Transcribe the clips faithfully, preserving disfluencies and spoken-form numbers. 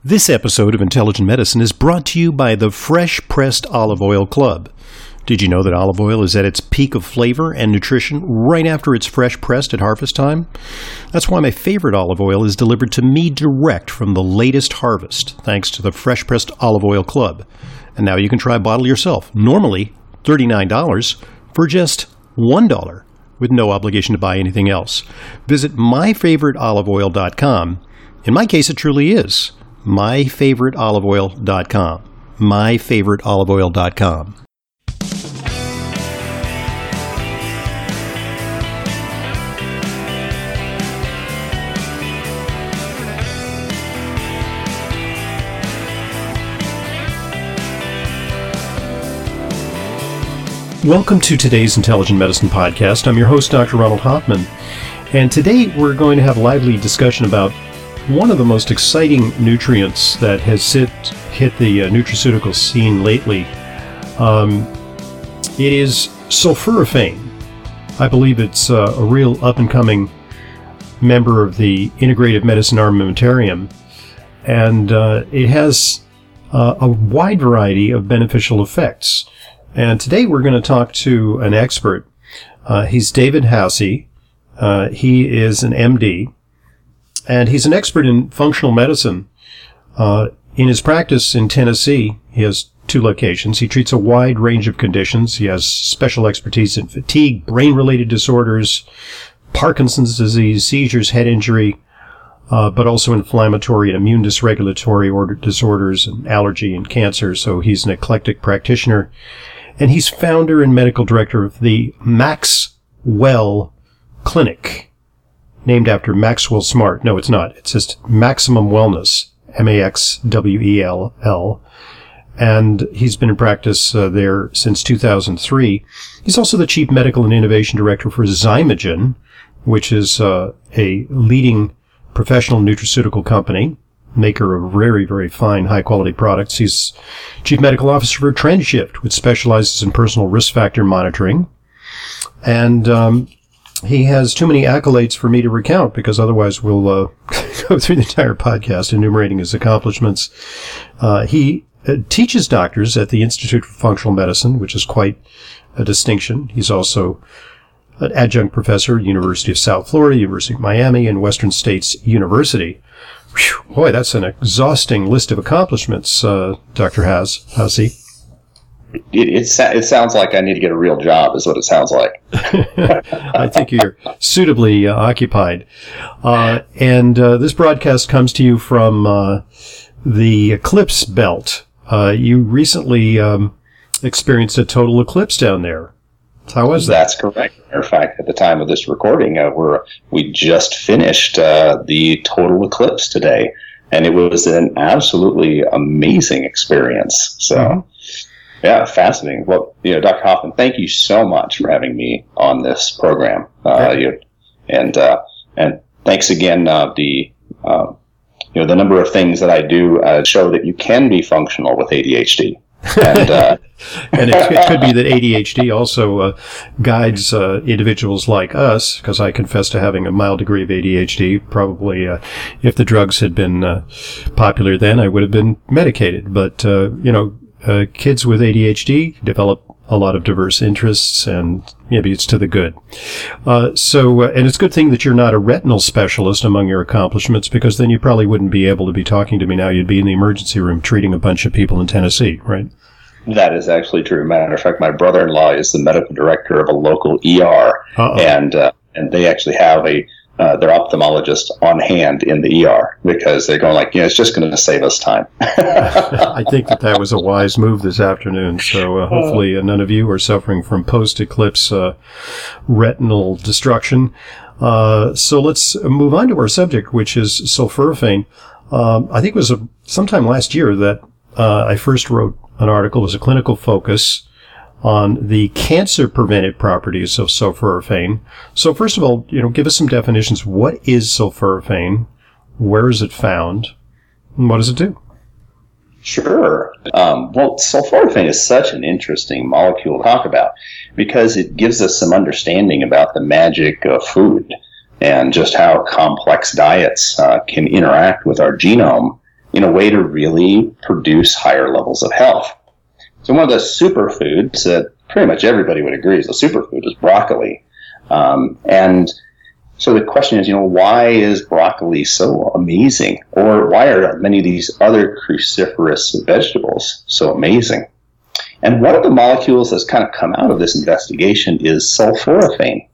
This episode of Intelligent Medicine is brought to you by the Fresh Pressed Olive Oil Club. Did you know that olive oil is at its peak of flavor and nutrition right after it's fresh pressed at harvest time? That's why my favorite olive oil is delivered to me direct from the latest harvest, thanks to the Fresh Pressed Olive Oil Club. And now you can try a bottle yourself, normally thirty-nine dollars, for just one dollar, with no obligation to buy anything else. Visit my favorite olive oil dot com. In my case, it truly is my favorite olive oil dot com. my favorite olive oil dot com. Welcome to today's Intelligent Medicine Podcast. I'm your host, Doctor Ronald Hoffman, and today we're going to have a lively discussion about one of the most exciting nutrients that has hit, hit the uh, nutraceutical scene lately. Um, it is sulforaphane. I believe it's uh, a real up-and-coming member of the integrative medicine armamentarium, and uh, it has uh, a wide variety of beneficial effects. And today we're going to talk to an expert. Uh, he's David Housie. Uh, he is an M D, and he's an expert in functional medicine. Uh, in his practice in Tennessee, he has two locations. He treats a wide range of conditions. He has special expertise in fatigue, brain-related disorders, Parkinson's disease, seizures, head injury, uh, but also inflammatory and immune dysregulatory order disorders and allergy and cancer. So he's an eclectic practitioner. And he's founder and medical director of the Maxwell Clinic, named after Maxwell Smart. No, it's not. It's just Maximum Wellness, M A X W E L L. And he's been in practice uh, there since two thousand three. He's also the chief medical and innovation director for Zymogen, which is uh, a leading professional nutraceutical company, maker of very, very fine, high-quality products. He's chief medical officer for TrendShift, which specializes in personal risk factor monitoring. And um, he has too many accolades for me to recount, because otherwise we'll uh, go through the entire podcast enumerating his accomplishments. Uh, he uh, teaches doctors at the Institute for Functional Medicine, which is quite a distinction. He's also an adjunct professor at University of South Florida, University of Miami, and Western States University. Whew, boy, that's an exhausting list of accomplishments, uh, Doctor Housie. It, it, it sounds like I need to get a real job, is what it sounds like. I think you're suitably uh, occupied. Uh, and uh, this broadcast comes to you from uh, the eclipse belt. Uh, you recently um, experienced a total eclipse down there. How was that? That's correct. Matter of fact, at the time of this recording, uh, we're, we just finished uh, the total eclipse today, and it was an absolutely amazing experience. So, mm-hmm. yeah, fascinating. Well, you know, Doctor Hoffman, thank you so much for having me on this program. Uh, you, and uh, and thanks again. Uh, the uh, you know the number of things that I do uh, show that you can be functional with A D H D. and uh, and it, it could be that A D H D also uh, guides uh, individuals like us, because I confess to having a mild degree of A D H D. Probably, uh, if the drugs had been uh, popular then, I would have been medicated. But uh, you know, uh, kids with A D H D develop a lot of diverse interests, and maybe it's to the good. Uh, so, uh, and it's a good thing that you're not a retinal specialist among your accomplishments, because then you probably wouldn't be able to be talking to me now. You'd be in the emergency room treating a bunch of people in Tennessee, right? That is actually true. Matter of fact, my brother-in-law is the medical director of a local E R, Uh-oh. and uh, and they actually have a uh, their ophthalmologist on hand in the E R, because they're going like, yeah, it's just going to save us time. I think that that was a wise move this afternoon. So uh, hopefully uh, none of you are suffering from post-eclipse uh, retinal destruction. Uh, so let's move on to our subject, which is sulforaphane. Um, I think it was a, sometime last year that uh, I first wrote an article as a clinical focus on the cancer-preventive properties of sulforaphane. So first of all, you know, give us some definitions. What is sulforaphane? Where is it found? And what does it do? Sure. Um, well, sulforaphane is such an interesting molecule to talk about, because it gives us some understanding about the magic of food and just how complex diets uh, can interact with our genome in a way to really produce higher levels of health. So one of the superfoods that pretty much everybody would agree is a superfood is broccoli. Um, and so the question is, you know, why is broccoli so amazing? Or why are many of these other cruciferous vegetables so amazing? And one of the molecules that's kind of come out of this investigation is sulforaphane.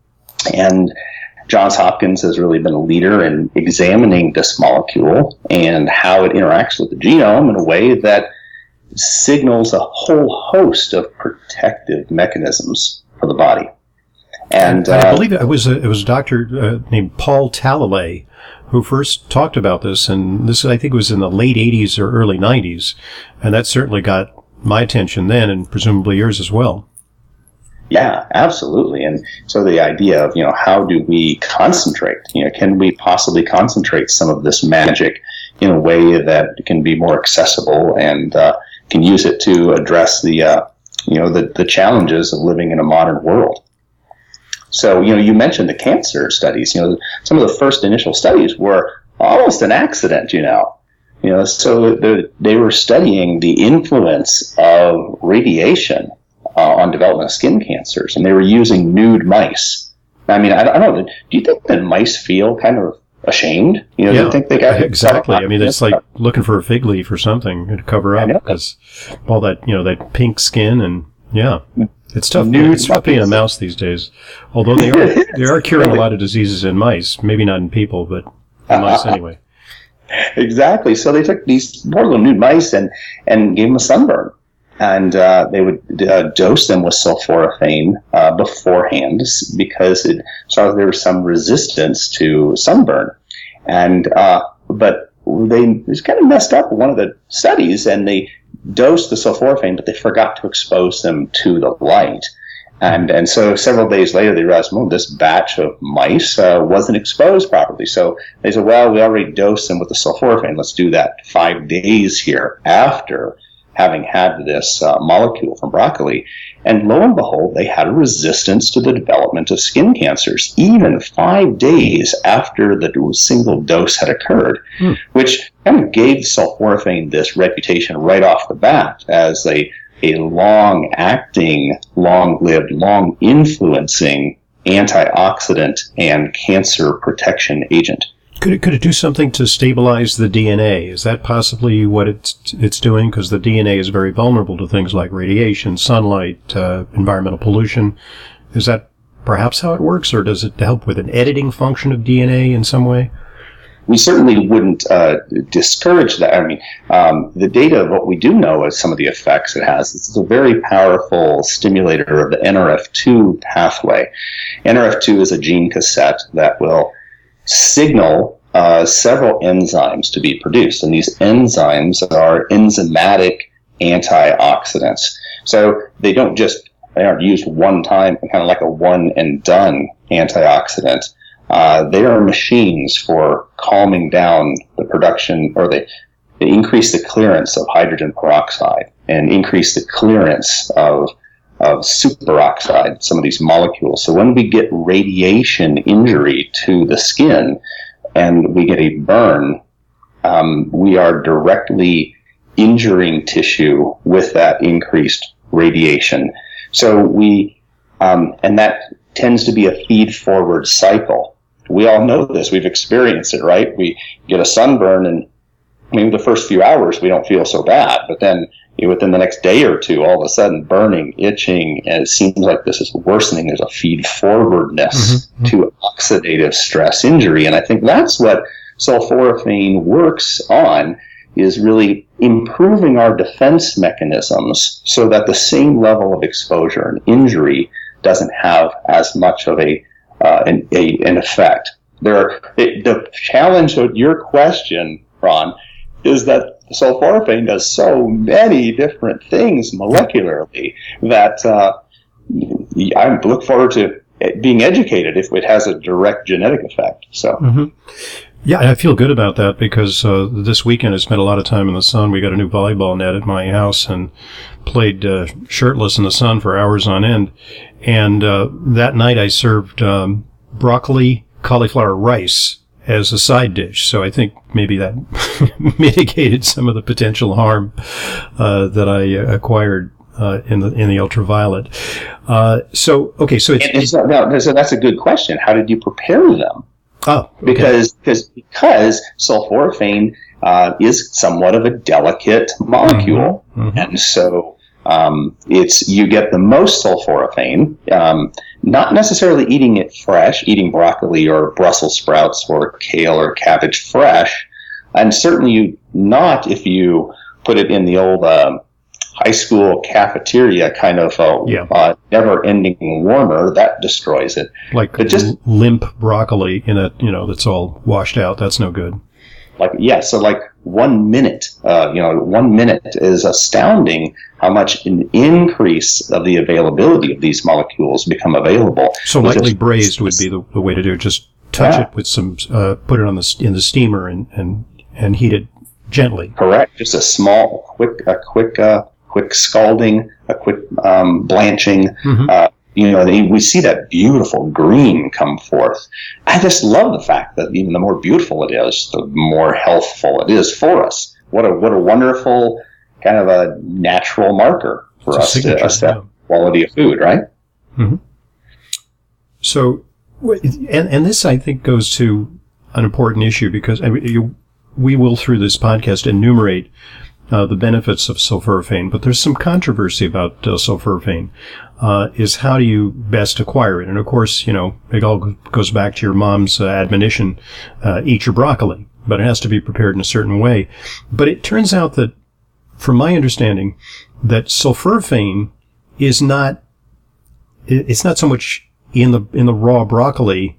And Johns Hopkins has really been a leader in examining this molecule and how it interacts with the genome in a way that signals a whole host of protective mechanisms for the body. And uh, I believe it was a, it was a doctor uh, named Paul Talalay who first talked about this, and this I think was in the late eighties or early nineties, and that certainly got my attention then, and presumably yours as well. Yeah, absolutely. And so the idea of, you know, how do we concentrate? You know, can we possibly concentrate some of this magic in a way that can be more accessible and uh, can use it to address the, uh, you know, the, the challenges of living in a modern world? So, you know, you mentioned the cancer studies. You know, some of the first initial studies were almost an accident, you know. You know, so the, they were studying the influence of radiation uh, on development of skin cancers, and they were using nude mice. I mean, I, I don't know. Do you think that mice feel kind of ashamed? You know, yeah, do you think they got exactly. I mean, it's like looking for a fig leaf or something to cover up because all that, you know, that pink skin and yeah. It's tough. Nude it's tough being a mouse these days. Although they are they are curing a lot of diseases in mice. Maybe not in people, but in mice anyway. Exactly. So they took these poor little nude mice and, and gave them a sunburn. And uh, they would uh, dose them with sulforaphane uh, beforehand because it saw that there was some resistance to sunburn. And uh, but they just kind of messed up one of the studies, and they dosed the sulforaphane, but they forgot to expose them to the light. And and so several days later, they realized, well, this batch of mice uh, wasn't exposed properly. So they said, well, we already dosed them with the sulforaphane. Let's do that five days here after having had this uh, molecule from broccoli. And lo and behold, they had a resistance to the development of skin cancers, even five days after the single dose had occurred, hmm. which kind of gave sulforaphane this reputation right off the bat as a, a long-acting, long-lived, long-influencing antioxidant and cancer protection agent. Could it, could it do something to stabilize the D N A? Is that possibly what it's it's doing? Because the D N A is very vulnerable to things like radiation, sunlight, uh, environmental pollution. Is that perhaps how it works, or does it help with an editing function of D N A in some way? We certainly wouldn't uh, discourage that. I mean, um, the data of what we do know is some of the effects it has. It's a very powerful stimulator of the N R F two pathway. N R F two is a gene cassette that will signal uh, several enzymes to be produced, and these enzymes are enzymatic antioxidants. So they don't just they aren't used one time, kind of like a one and done antioxidant. Uh, they are machines for calming down the production, or they, they increase the clearance of hydrogen peroxide and increase the clearance of of superoxide, some of these molecules. So when we get radiation injury to the skin and we get a burn, um, we are directly injuring tissue with that increased radiation. So we, um, and that tends to be a feed-forward cycle. We all know this. We've experienced it, right? We get a sunburn, and maybe the first few hours we don't feel so bad, but then within the next day or two, all of a sudden, burning, itching, and it seems like this is worsening. There's a feed-forwardness mm-hmm. to oxidative stress injury, and I think that's what sulforaphane works on, is really improving our defense mechanisms so that the same level of exposure and injury doesn't have as much of a uh, an, a, an effect. There are, it, the challenge of your question, Ron, is that sulforaphane does so many different things molecularly that uh, I look forward to being educated if it has a direct genetic effect. So, mm-hmm. yeah, I feel good about that because uh, this weekend I spent a lot of time in the sun. We got a new volleyball net at my house and played uh, shirtless in the sun for hours on end. And uh, that night I served um, broccoli, cauliflower rice, as a side dish. So I think maybe that mitigated some of the potential harm uh, that I acquired uh, in the in the ultraviolet. Uh, so okay, so it's, it's no, so that's a good question. How did you prepare them? Oh, okay. because because because sulforaphane uh, is somewhat of a delicate molecule, mm-hmm. Mm-hmm. and so um, it's you get the most sulforaphane. Um, Not necessarily eating it fresh, eating broccoli or Brussels sprouts or kale or cabbage fresh, and certainly you not if you put it in the old um, high school cafeteria kind of uh, yeah. uh, never-ending warmer that destroys it. Like but just limp broccoli in a you know that's all washed out. That's no good. Like yeah, so like one minute, uh, you know, one minute is astounding how much an increase of the availability of these molecules become available. So lightly just, braised would be the, the way to do it. Just touch yeah. it with some, uh, put it on the in the steamer and, and, and heat it gently. Correct. Just a small, quick, a quick, uh, quick scalding, a quick um, blanching. Mm-hmm. Uh, You know, we see that beautiful green come forth. I just love the fact that even the more beautiful it is, the more healthful it is for us. What a what a wonderful kind of a natural marker for us to assess quality of food, right? Mm-hmm. So, and and this I think goes to an important issue because I mean, you, we will through this podcast enumerate Uh, the benefits of sulforaphane, but there's some controversy about uh, sulforaphane, uh, is how do you best acquire it? And of course, you know, it all goes back to your mom's uh, admonition, uh, eat your broccoli, but it has to be prepared in a certain way. But it turns out that, from my understanding, that sulforaphane is not, it's not so much in the, in the raw broccoli.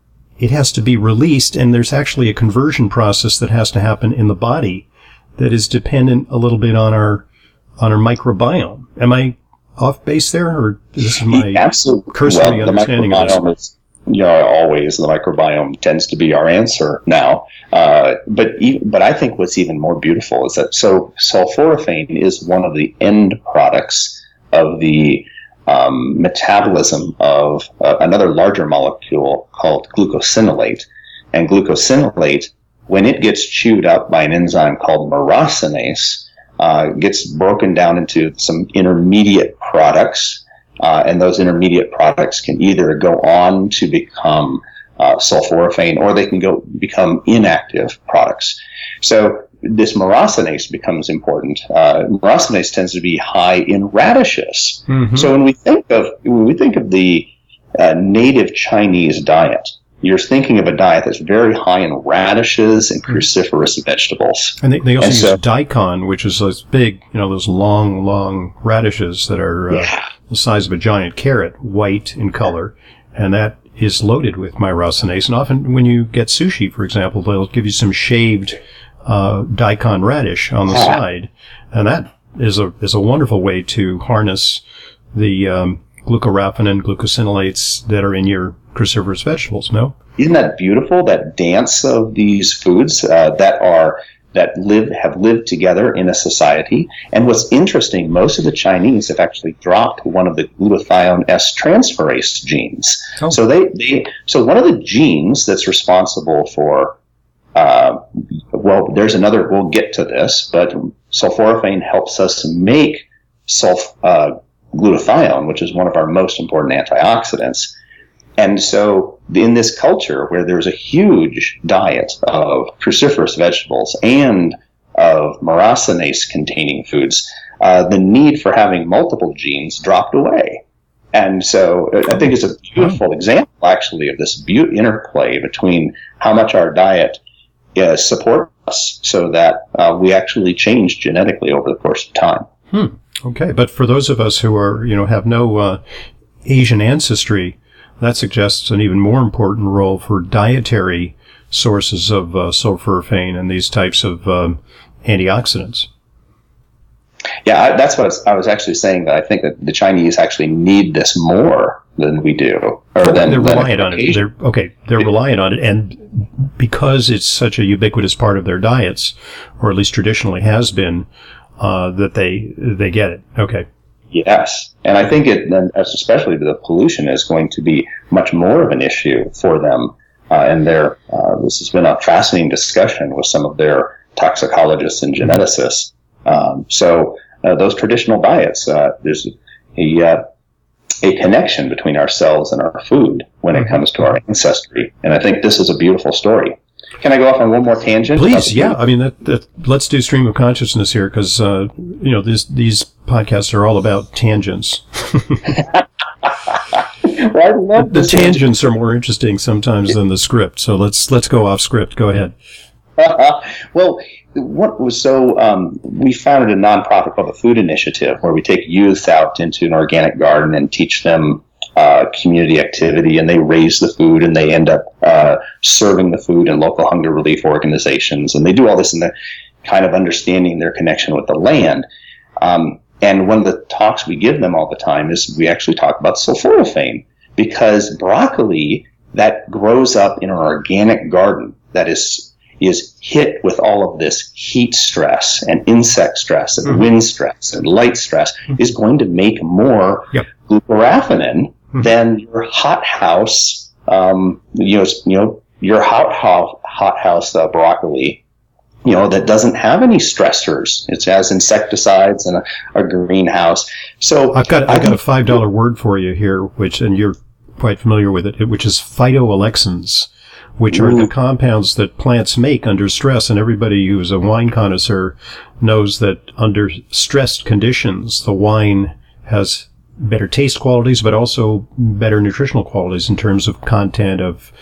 It has to be released, and there's actually a conversion process that has to happen in the body that is dependent a little bit on our on our microbiome. Am I off base there, or this is my Absolutely. cursory well, understanding of this? Is, you know, always the microbiome tends to be our answer now. Uh, but even, but I think what's even more beautiful is that so sulforaphane is one of the end products of the um, metabolism of uh, another larger molecule called glucosinolate, and glucosinolate, when it gets chewed up by an enzyme called myrosinase, uh, gets broken down into some intermediate products, uh, and those intermediate products can either go on to become uh, sulforaphane, or they can go become inactive products. So this myrosinase becomes important. Uh, myrosinase tends to be high in radishes. Mm-hmm. So when we think of when we think of the uh, native Chinese diet, you're thinking of a diet that's very high in radishes and cruciferous vegetables. And they, they also and use so, daikon, which is those big, you know, those long, long radishes that are uh, yeah. the size of a giant carrot, white in color. And that is loaded with myrosinase. And often when you get sushi, for example, they'll give you some shaved uh, daikon radish on the yeah. side. And that is a is a wonderful way to harness the um, glucoraphanin, glucosinolates that are in your cruciferous vegetables, no? Isn't that beautiful, that dance of these foods uh, that are that live have lived together in a society? And what's interesting, most of the Chinese have actually dropped one of the glutathione S transferase genes. Oh. So they, they so one of the genes that's responsible for uh, well, there's another. We'll get to this, but sulforaphane helps us make sulf uh, glutathione, which is one of our most important antioxidants. And so in this culture where there's a huge diet of cruciferous vegetables and of myrosinase-containing foods, uh, the need for having multiple genes dropped away. And so I think it's a beautiful example, actually, of this be- interplay between how much our diet uh, supports us so that uh, we actually change genetically over the course of time. Hmm. Okay, but for those of us who are, you know, have no uh, Asian ancestry, that suggests an even more important role for dietary sources of uh, sulforaphane and these types of um, antioxidants. Yeah, I, that's what I was, I was actually saying, that I think that the Chinese actually need this more than we do. Or well, than, they're than reliant on it. They're, okay, they're reliant on it, and because it's such a ubiquitous part of their diets, or at least traditionally has been, uh, that they they get it. Okay. Yes, and I think it, especially the pollution, is going to be much more of an issue for them uh, and their uh, this has been a fascinating discussion with some of their toxicologists and geneticists. Um, so uh, those traditional diets, uh, there's a uh, a connection between ourselves and our food when it comes to our ancestry, and I think this is a beautiful story. Can I go off on one more tangent? Please, yeah. I mean, that, that, let's do stream of consciousness here, because uh, you know these these podcasts are all about tangents. Well, I love the tangents are more interesting sometimes than the script. So let's let's go off script. Go ahead. Well, what was so um, we founded a nonprofit called the Food Initiative, where we take youth out into an organic garden and teach them uh, community activity, and they raise the food, and they end up uh, serving the food in local hunger relief organizations, and they do all this in the kind of understanding their connection with the land. Um, and one of the talks we give them all the time is we actually talk about sulforaphane, because broccoli that grows up in an organic garden that is is hit with all of this heat stress and insect stress and mm-hmm. wind stress and light stress mm-hmm. is going to make more yep. glucoraphanin mm-hmm. than your hothouse, um, you know, you know, your hothouse hothouse uh, broccoli, you know, that doesn't have any stressors. It has insecticides and a, a greenhouse. So I've got I've got a five dollar word for you here, which and you're quite familiar with it, which is phytoalexins, which are the compounds that plants make under stress. And everybody who's a wine connoisseur knows that under stressed conditions, the wine has better taste qualities, but also better nutritional qualities in terms of content of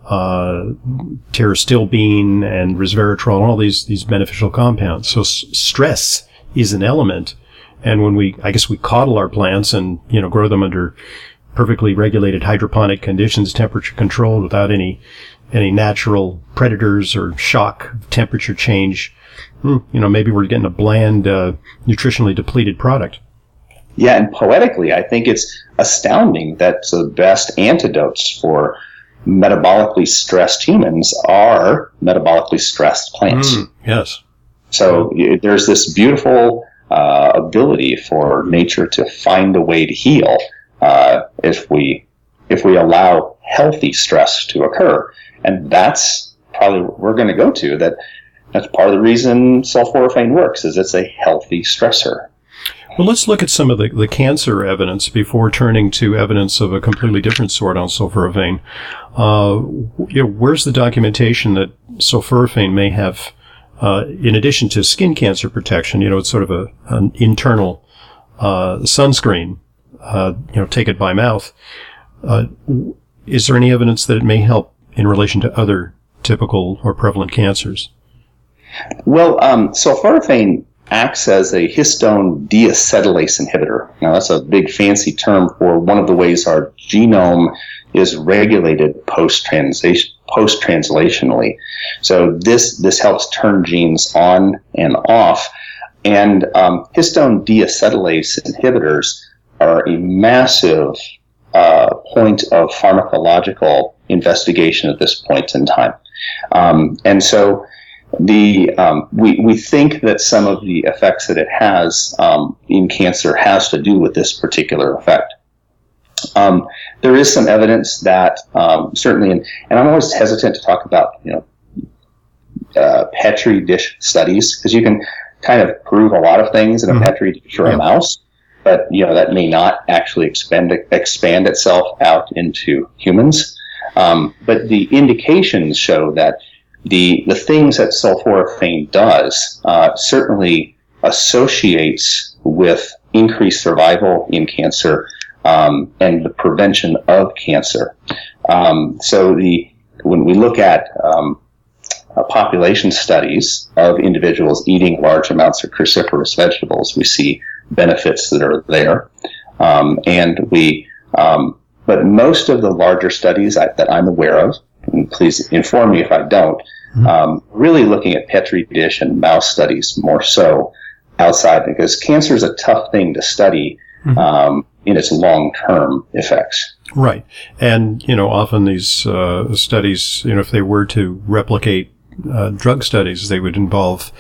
uh, pterostilbene and resveratrol, all these, these beneficial compounds. So s- stress is an element. And when we, I guess we coddle our plants and, you know, grow them under perfectly regulated hydroponic conditions, temperature controlled without any any natural predators or shock temperature change, you know, maybe we're getting a bland, uh, nutritionally depleted product. Yeah, and poetically, I think it's astounding that the best antidotes for metabolically stressed humans are metabolically stressed plants. Mm, yes. So y- there's this beautiful uh, ability for nature to find a way to heal uh, if we if we allow healthy stress to occur. And that's probably what we're going to go to. That that's part of the reason sulforaphane works, is it's a healthy stressor. Well, let's look at some of the, the cancer evidence before turning to evidence of a completely different sort on sulforaphane. Uh, you know, where's the documentation that sulforaphane may have, uh, in addition to skin cancer protection, you know, it's sort of a an internal uh, sunscreen, uh, you know, take it by mouth. Uh, is there any evidence that it may help in relation to other typical or prevalent cancers? Well, um, sulforaphane acts as a histone deacetylase inhibitor. Now, that's a big fancy term for one of the ways our genome is regulated post-translation, post-translationally. So this this helps turn genes on and off. And um, histone deacetylase inhibitors are a massive uh, point of pharmacological investigation at this point in time. Um, and so the um, we, we think that some of the effects that it has um, in cancer has to do with this particular effect. Um, there is some evidence that um, certainly, in, and I'm always hesitant to talk about, you know, uh, Petri dish studies, because you can kind of prove a lot of things in a mm-hmm. Petri dish or a yeah. mouse, but, you know, that may not actually expand, expand itself out into humans. Um, but the indications show that the the things that sulforaphane does uh, certainly associates with increased survival in cancer um, and the prevention of cancer. Um, so the when we look at um, uh, population studies of individuals eating large amounts of cruciferous vegetables, we see benefits that are there, um, and we. Um, But most of the larger studies I, that I'm aware of, and please inform me if I don't, mm-hmm. um, really looking at Petri dish and mouse studies more so outside, because cancer is a tough thing to study mm-hmm. um, in its long-term effects. Right. And, you know, often these uh, studies, you know, if they were to replicate uh, drug studies, they would involve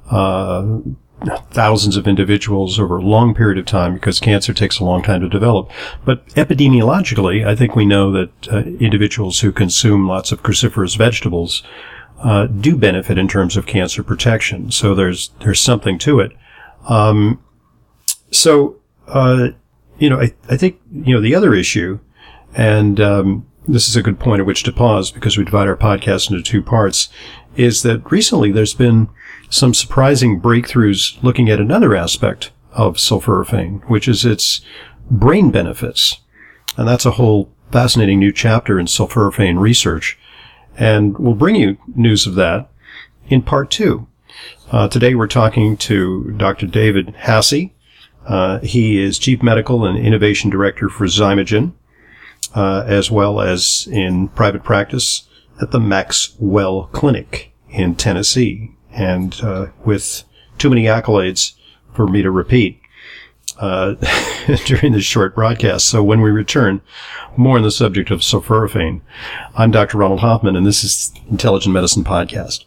uh, thousands of individuals over a long period of time, because cancer takes a long time to develop. But epidemiologically, I think we know that uh, individuals who consume lots of cruciferous vegetables uh, do benefit in terms of cancer protection. So there's there's something to it. Um, so, uh, you know, I, I think, you know, the other issue, and um, this is a good point at which to pause because we divide our podcast into two parts, is that recently there's been some surprising breakthroughs looking at another aspect of sulforaphane, which is its brain benefits. And that's a whole fascinating new chapter in sulforaphane research. And we'll bring you news of that in part two. Uh, today we're talking to Doctor David Hasse. Uh, he is Chief Medical and Innovation Director for Zymogen, uh, as well as in private practice at the Maxwell Clinic in Tennessee. And uh, with too many accolades for me to repeat uh, during this short broadcast. So when we return, more on the subject of sulforaphane. I'm Doctor Ronald Hoffman, and this is Intelligent Medicine Podcast.